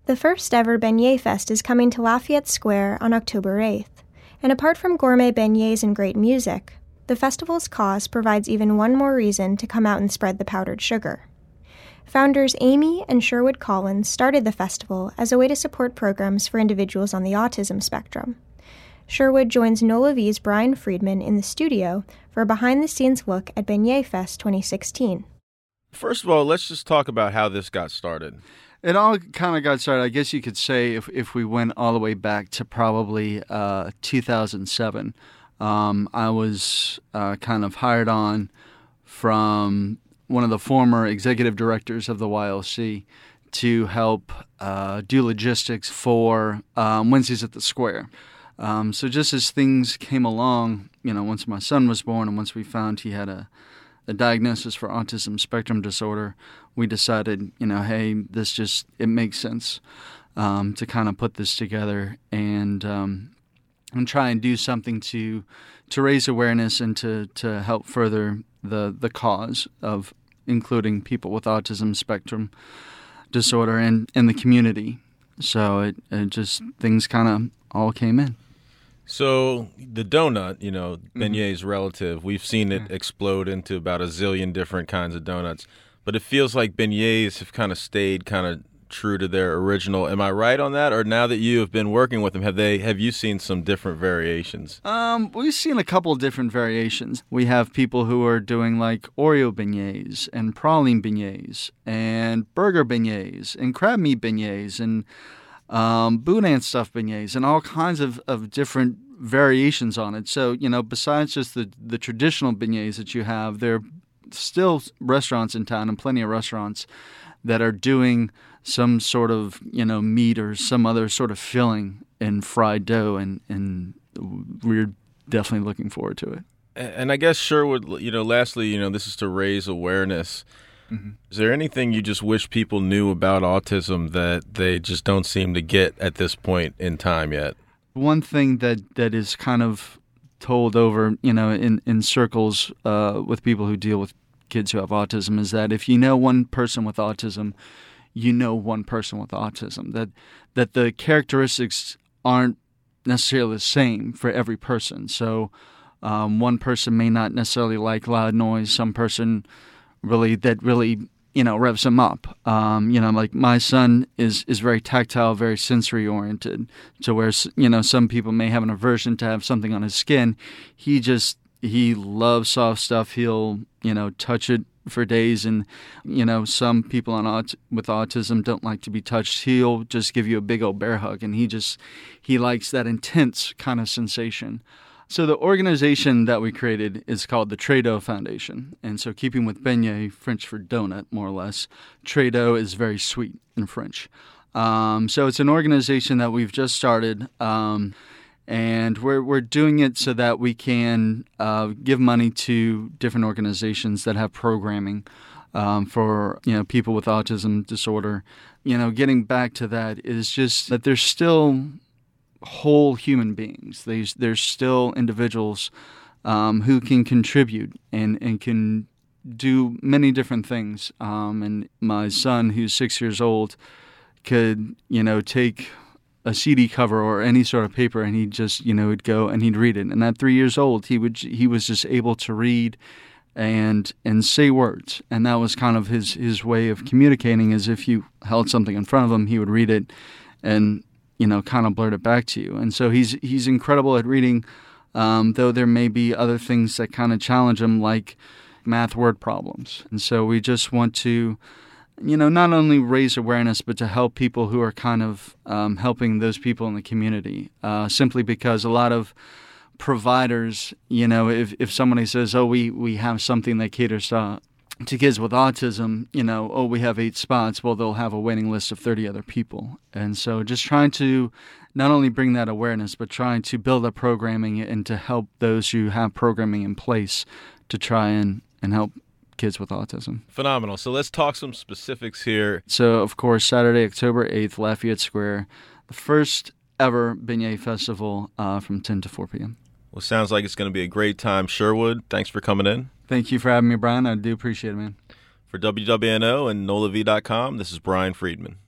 The first ever Beignet Fest is coming to Lafayette Square on October 8th. And apart from gourmet beignets and great music, the festival's cause provides even one more reason to come out and spread the powdered sugar. Founders Amy and Sherwood Collins started the festival as a way to support programs for individuals on the autism spectrum. Sherwood joins NOLA V's Brian Friedman in the studio for a behind-the-scenes look at Beignet Fest 2016. First of all, let's just talk about how this got started. It all kind of got started, I guess you could say, if we went all the way back to probably 2007. I was kind of hired on from one of the former executive directors of the YLC to help do logistics for Wednesdays at the Square. So just as things came along, once my son was born and once we found he had a diagnosis for autism spectrum disorder, we decided, hey, it makes sense to kind of put this together and try and do something to raise awareness and to help further the cause of including people with autism spectrum disorder in the community. So it just, things kind of all came in. So the donut, beignet's relative. We've seen it explode into about a zillion different kinds of donuts. But it feels like beignets have kind of stayed kind of true to their original. Am I right on that? Or now that you have been working with them, have you seen some different variations? We've seen a couple of different variations. We have people who are doing like Oreo beignets and praline beignets and burger beignets and crab meat beignets and boudin stuffed beignets and all kinds of different variations on it. So, besides just the traditional beignets that you have, there are still restaurants in town and plenty of restaurants that are doing some sort of, meat or some other sort of filling in fried dough, and we're definitely looking forward to it. And I guess Sherwood, lastly, this is to raise awareness. Mm-hmm. Is there anything you just wish people knew about autism that they just don't seem to get at this point in time yet? One thing that is kind of told over, in circles with people who deal with kids who have autism is that if you know one person with autism, you know one person with autism. That the characteristics aren't necessarily the same for every person. So one person may not necessarily like loud noise. Some person really revs them up. Like my son is very tactile, very sensory oriented, to where, some people may have an aversion to have something on his skin. He loves soft stuff. He'll, touch it for days. And, some people with autism don't like to be touched. He'll just give you a big old bear hug, and he likes that intense kind of sensation. So the organization that we created is called the Trado Foundation. And so keeping with beignet, French for donut, more or less, Trado is very sweet in French. So it's an organization that we've just started, and we're doing it so that we can give money to different organizations that have programming for people with autism disorder. Getting back to that is just that there's still whole human beings. There's still individuals who can contribute and can do many different things. And my son, who's 6 years old, could take a CD cover or any sort of paper, and he'd just would go and he'd read it. And at 3 years old, he was just able to read and say words, and that was kind of his way of communicating. Is if you held something in front of him, he would read it and kind of blurt it back to you. And so he's incredible at reading, though there may be other things that kind of challenge him, like math word problems. And so we just want to, not only raise awareness, but to help people who are kind of helping those people in the community, simply because a lot of providers, if somebody says, oh, we have something that caters to kids with autism, we have 8 spots. Well, they'll have a waiting list of 30 other people. And so just trying to not only bring that awareness, but trying to build up programming and to help those who have programming in place to try and help kids with autism. Phenomenal. So let's talk some specifics here. So, of course, Saturday, October 8th, Lafayette Square, the first ever Beignet Festival from 10 to 4 p.m. Well, sounds like it's going to be a great time. Sherwood, thanks for coming in. Thank you for having me, Brian. I do appreciate it, man. For WWNO and NOLAV.com, this is Brian Friedman.